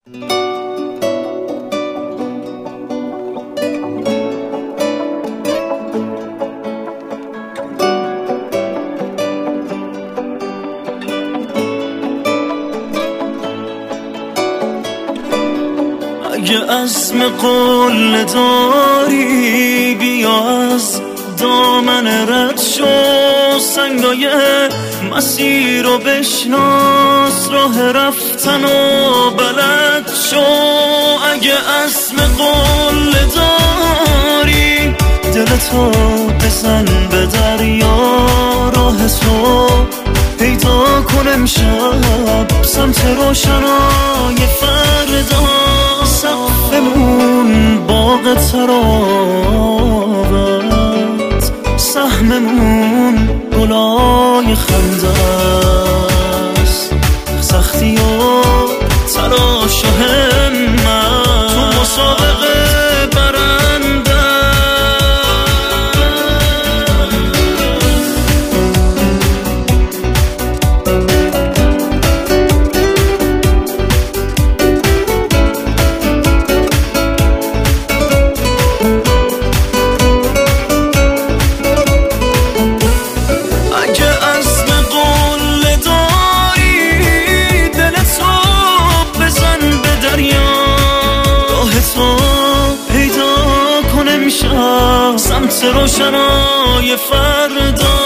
اگه عزم قول داری بیا از دامن رد شو، سنگای مسیر رو بشناس، راه رفتن و بلد شو. اگه عزم قول داری دلتو بزن به دریا، راه تو پیدا کن امشب سمت روشنای فردا. سقفمون باغ تراوت، سهممون گلای خنده است، سختی و تلاش و همت تو مسابقه برنده. سمت روشنای فردا.